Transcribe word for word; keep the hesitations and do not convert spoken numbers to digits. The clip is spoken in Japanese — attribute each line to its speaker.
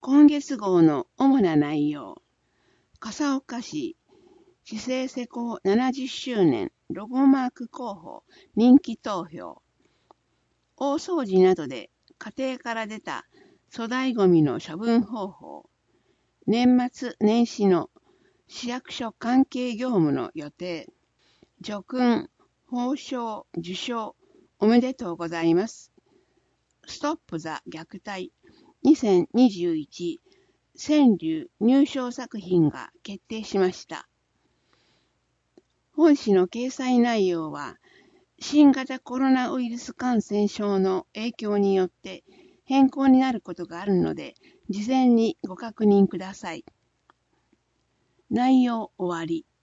Speaker 1: 今月号の主な内容。笠岡市市政施行ななじゅっしゅうねんロゴマーク候補人気投票。大掃除などで家庭から出た粗大ごみの処分方法。年末年始の市役所関係業務の予定。叙勲、褒章、受章おめでとうございます。ストップザ虐待にせんにじゅういち川柳入賞作品が決定しました。本誌の掲載内容は、新型コロナウイルス感染症の影響によって変更になることがあるので、事前にご確認ください。内容終わり。